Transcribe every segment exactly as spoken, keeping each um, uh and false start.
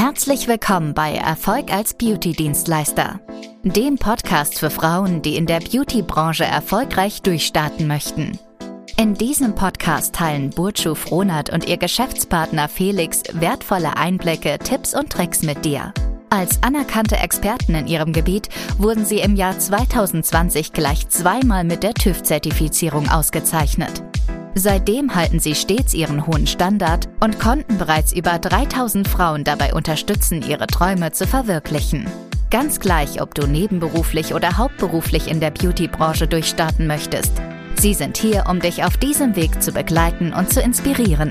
Herzlich willkommen bei Erfolg als Beauty-Dienstleister, dem Podcast für Frauen, die in der Beauty-Branche erfolgreich durchstarten möchten. In diesem Podcast teilen Burcu Frohnert und ihr Geschäftspartner Felix wertvolle Einblicke, Tipps und Tricks mit dir. Als anerkannte Experten in ihrem Gebiet wurden sie im Jahr zwanzig zwanzig gleich zweimal mit der TÜV-Zertifizierung ausgezeichnet. Seitdem halten sie stets ihren hohen Standard und konnten bereits über dreitausend Frauen dabei unterstützen, ihre Träume zu verwirklichen. Ganz gleich, ob du nebenberuflich oder hauptberuflich in der Beauty-Branche durchstarten möchtest. Sie sind hier, um dich auf diesem Weg zu begleiten und zu inspirieren.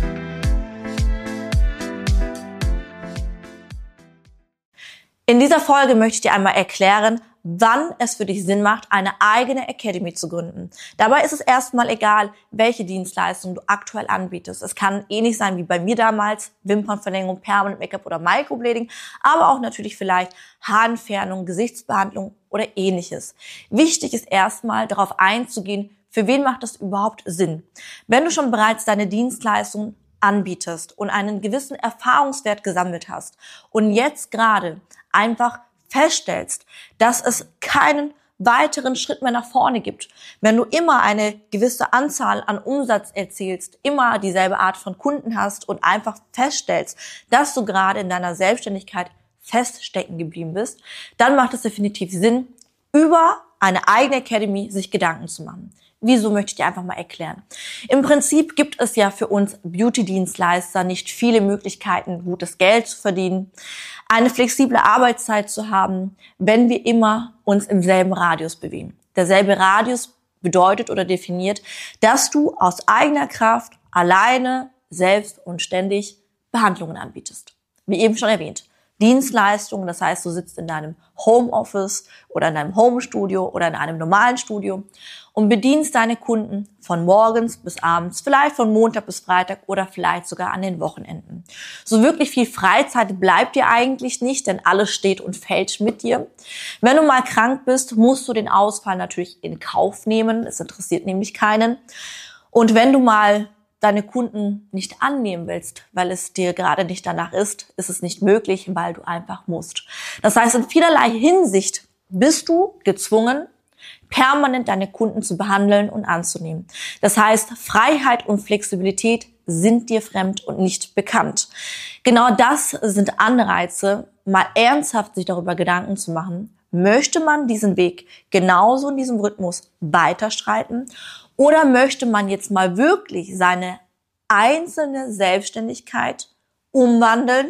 In dieser Folge möchte ich dir einmal erklären, wann es für dich Sinn macht, eine eigene Academy zu gründen. Dabei ist es erstmal egal, welche Dienstleistung du aktuell anbietest. Es kann ähnlich sein wie bei mir damals, Wimpernverlängerung, Permanent Make-up oder Microblading, aber auch natürlich vielleicht Haarentfernung, Gesichtsbehandlung oder ähnliches. Wichtig ist erstmal darauf einzugehen, für wen macht das überhaupt Sinn. Wenn du schon bereits deine Dienstleistung anbietest und einen gewissen Erfahrungswert gesammelt hast und jetzt gerade einfach feststellst, dass es keinen weiteren Schritt mehr nach vorne gibt. Wenn du immer eine gewisse Anzahl an Umsatz erzielst, immer dieselbe Art von Kunden hast und einfach feststellst, dass du gerade in deiner Selbstständigkeit feststecken geblieben bist, dann macht es definitiv Sinn, über eine eigene Academy sich Gedanken zu machen. Wieso möchte ich dir einfach mal erklären. Im Prinzip gibt es ja für uns Beauty-Dienstleister nicht viele Möglichkeiten, gutes Geld zu verdienen, eine flexible Arbeitszeit zu haben, wenn wir immer uns im selben Radius bewegen. Derselbe Radius bedeutet oder definiert, dass du aus eigener Kraft alleine, selbst und ständig Behandlungen anbietest. Wie eben schon erwähnt. Dienstleistungen, das heißt, du sitzt in deinem Homeoffice oder in deinem Homestudio oder in einem normalen Studio und bedienst deine Kunden von morgens bis abends, vielleicht von Montag bis Freitag oder vielleicht sogar an den Wochenenden. So wirklich viel Freizeit bleibt dir eigentlich nicht, denn alles steht und fällt mit dir. Wenn du mal krank bist, musst du den Ausfall natürlich in Kauf nehmen. Es interessiert nämlich keinen. Und wenn du mal deine Kunden nicht annehmen willst, weil es dir gerade nicht danach ist, ist es nicht möglich, weil du einfach musst. Das heißt, in vielerlei Hinsicht bist du gezwungen, permanent deine Kunden zu behandeln und anzunehmen. Das heißt, Freiheit und Flexibilität sind dir fremd und nicht bekannt. Genau das sind Anreize, mal ernsthaft sich darüber Gedanken zu machen, möchte man diesen Weg genauso in diesem Rhythmus weiterschreiten oder möchte man jetzt mal wirklich seine einzelne Selbstständigkeit umwandeln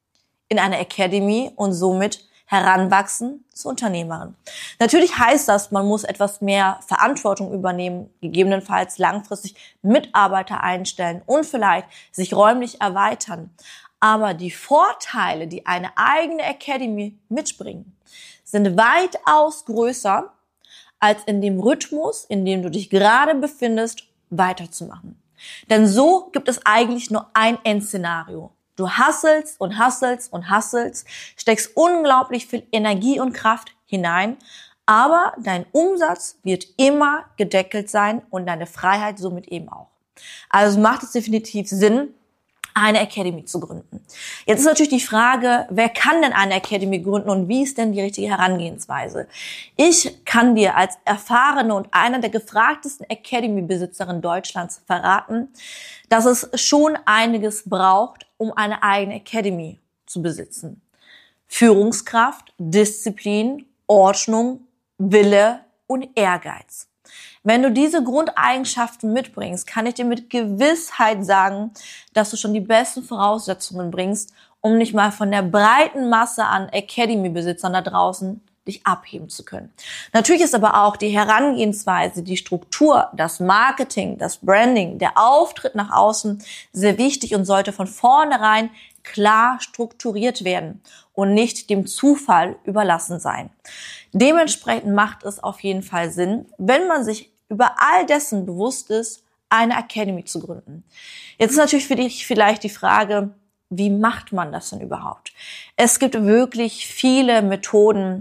in eine Academy und somit heranwachsen zur Unternehmerin. Natürlich heißt das, man muss etwas mehr Verantwortung übernehmen, gegebenenfalls langfristig Mitarbeiter einstellen und vielleicht sich räumlich erweitern. Aber die Vorteile, die eine eigene Academy mitbringen, sind weitaus größer, als in dem Rhythmus, in dem du dich gerade befindest, weiterzumachen. Denn so gibt es eigentlich nur ein Endszenario. Du hasselst und hasselst und hasselst, steckst unglaublich viel Energie und Kraft hinein, aber dein Umsatz wird immer gedeckelt sein und deine Freiheit somit eben auch. Also macht es definitiv Sinn, eine Academy zu gründen. Jetzt ist natürlich die Frage, wer kann denn eine Academy gründen und wie ist denn die richtige Herangehensweise? Ich kann dir als erfahrene und einer der gefragtesten Academy-Besitzerin Deutschlands verraten, dass es schon einiges braucht, um eine eigene Academy zu besitzen. Führungskraft, Disziplin, Ordnung, Wille und Ehrgeiz. Wenn du diese Grundeigenschaften mitbringst, kann ich dir mit Gewissheit sagen, dass du schon die besten Voraussetzungen bringst, um nicht mal von der breiten Masse an Academy-Besitzern da draußen dich abheben zu können. Natürlich ist aber auch die Herangehensweise, die Struktur, das Marketing, das Branding, der Auftritt nach außen sehr wichtig und sollte von vornherein klar strukturiert werden und nicht dem Zufall überlassen sein. Dementsprechend macht es auf jeden Fall Sinn, wenn man sich über all dessen bewusst ist, eine Academy zu gründen. Jetzt ist natürlich für dich vielleicht die Frage, wie macht man das denn überhaupt? Es gibt wirklich viele Methoden,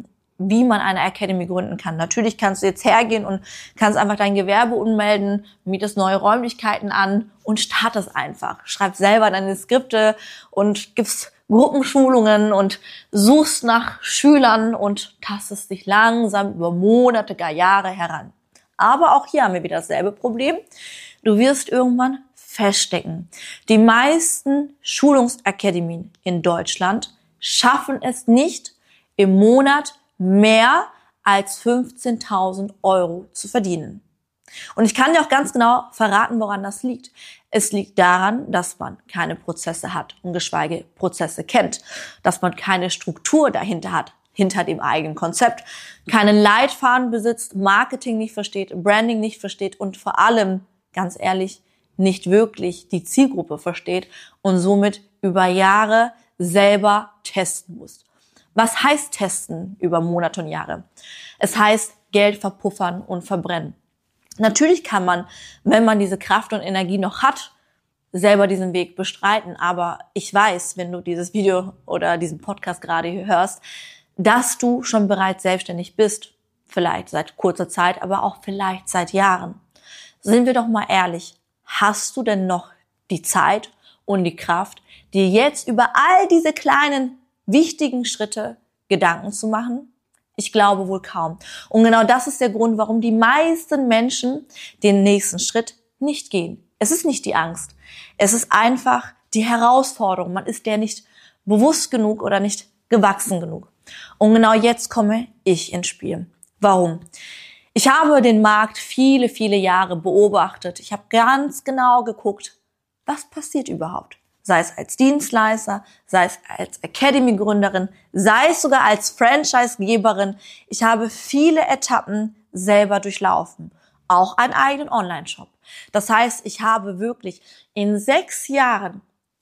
wie man eine Academy gründen kann. Natürlich kannst du jetzt hergehen und kannst einfach dein Gewerbe ummelden, mietest neue Räumlichkeiten an und startest einfach. Schreib selber deine Skripte und gibst Gruppenschulungen und suchst nach Schülern und tastest dich langsam über Monate, gar Jahre heran. Aber auch hier haben wir wieder dasselbe Problem. Du wirst irgendwann feststecken. Die meisten Schulungsakademien in Deutschland schaffen es nicht, im Monat mehr als fünfzehntausend Euro zu verdienen. Und ich kann dir auch ganz genau verraten, woran das liegt. Es liegt daran, dass man keine Prozesse hat und geschweige Prozesse kennt, dass man keine Struktur dahinter hat, hinter dem eigenen Konzept, keinen Leitfaden besitzt, Marketing nicht versteht, Branding nicht versteht und vor allem, ganz ehrlich, nicht wirklich die Zielgruppe versteht und somit über Jahre selber testen muss. Was heißt testen über Monate und Jahre? Es heißt Geld verpuffern und verbrennen. Natürlich kann man, wenn man diese Kraft und Energie noch hat, selber diesen Weg bestreiten. Aber ich weiß, wenn du dieses Video oder diesen Podcast gerade hier hörst, dass du schon bereits selbstständig bist. Vielleicht seit kurzer Zeit, aber auch vielleicht seit Jahren. Sind wir doch mal ehrlich. Hast du denn noch die Zeit und die Kraft, dir jetzt über all diese kleinen wichtigen Schritte Gedanken zu machen? Ich glaube wohl kaum. Und genau das ist der Grund, warum die meisten Menschen den nächsten Schritt nicht gehen. Es ist nicht die Angst. Es ist einfach die Herausforderung. Man ist der nicht bewusst genug oder nicht gewachsen genug. Und genau jetzt komme ich ins Spiel. Warum? Ich habe den Markt viele, viele Jahre beobachtet. Ich habe ganz genau geguckt, was passiert überhaupt. Sei es als Dienstleister, sei es als Academy-Gründerin, sei es sogar als Franchise-Geberin. Ich habe viele Etappen selber durchlaufen. Auch einen eigenen Online-Shop. Das heißt, ich habe wirklich in sechs Jahren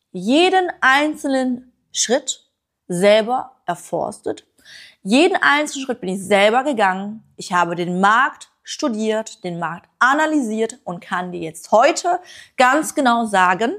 jeden einzelnen Schritt selber erforstet. Jeden einzelnen Schritt bin ich selber gegangen. Ich habe den Markt studiert, den Markt analysiert und kann dir jetzt heute ganz genau sagen,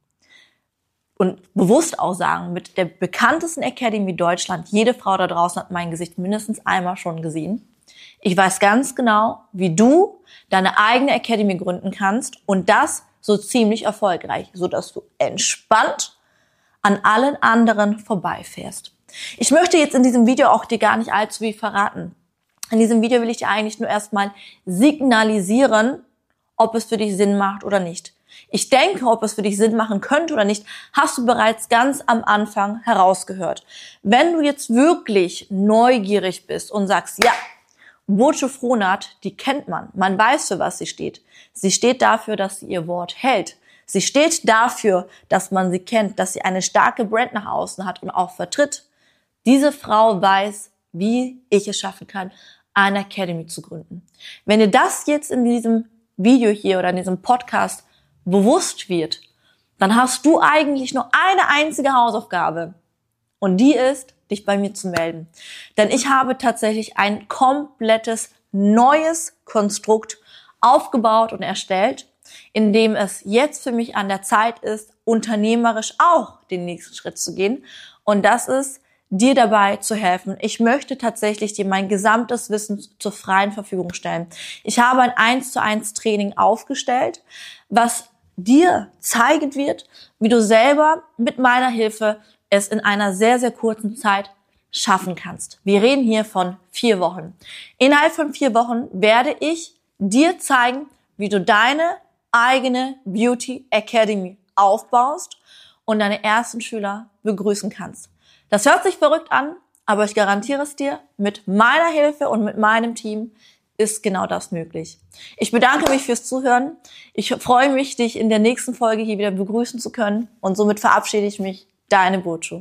und bewusst auch sagen, mit der bekanntesten Academy Deutschland, jede Frau da draußen hat mein Gesicht mindestens einmal schon gesehen. Ich weiß ganz genau, wie du deine eigene Academy gründen kannst und das so ziemlich erfolgreich, sodass du entspannt an allen anderen vorbeifährst. Ich möchte jetzt in diesem Video auch dir gar nicht allzu viel verraten. In diesem Video will ich dir eigentlich nur erstmal signalisieren, ob es für dich Sinn macht oder nicht. Ich denke, ob es für dich Sinn machen könnte oder nicht, hast du bereits ganz am Anfang herausgehört. Wenn du jetzt wirklich neugierig bist und sagst, ja, Burcu Frohnert, die kennt man, man weiß, für was sie steht. Sie steht dafür, dass sie ihr Wort hält. Sie steht dafür, dass man sie kennt, dass sie eine starke Brand nach außen hat und auch vertritt. Diese Frau weiß, wie ich es schaffen kann, eine Academy zu gründen. Wenn dir das jetzt in diesem Video hier oder in diesem Podcast bewusst wird, dann hast du eigentlich nur eine einzige Hausaufgabe. Und die ist, dich bei mir zu melden. Denn ich habe tatsächlich ein komplettes neues Konstrukt aufgebaut und erstellt, in dem es jetzt für mich an der Zeit ist, unternehmerisch auch den nächsten Schritt zu gehen. Und das ist, dir dabei zu helfen. Ich möchte tatsächlich dir mein gesamtes Wissen zur freien Verfügung stellen. Ich habe ein eins zu eins Training aufgestellt, was dir zeigen wird, wie du selber mit meiner Hilfe es in einer sehr, sehr kurzen Zeit schaffen kannst. Wir reden hier von vier Wochen. Innerhalb von vier Wochen werde ich dir zeigen, wie du deine eigene Beauty Academy aufbaust und deine ersten Schüler begrüßen kannst. Das hört sich verrückt an, aber ich garantiere es dir, mit meiner Hilfe und mit meinem Team ist genau das möglich. Ich bedanke mich fürs Zuhören. Ich freue mich, dich in der nächsten Folge hier wieder begrüßen zu können. Und somit verabschiede ich mich. Deine Burcu.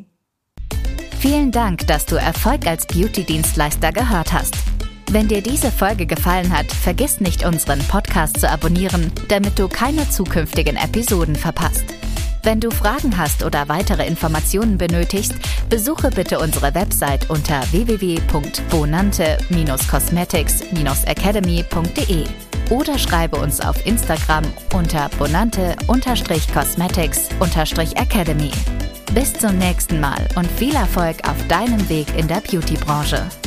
Vielen Dank, dass du Erfolg als Beauty-Dienstleister gehört hast. Wenn dir diese Folge gefallen hat, vergiss nicht, unseren Podcast zu abonnieren, damit du keine zukünftigen Episoden verpasst. Wenn du Fragen hast oder weitere Informationen benötigst, besuche bitte unsere Website unter w w w punkt bonante Cosmetics academy punkt de oder schreibe uns auf Instagram unter bonante Cosmetics academy. Bis zum nächsten Mal und viel Erfolg auf deinem Weg in der Beauty-Branche.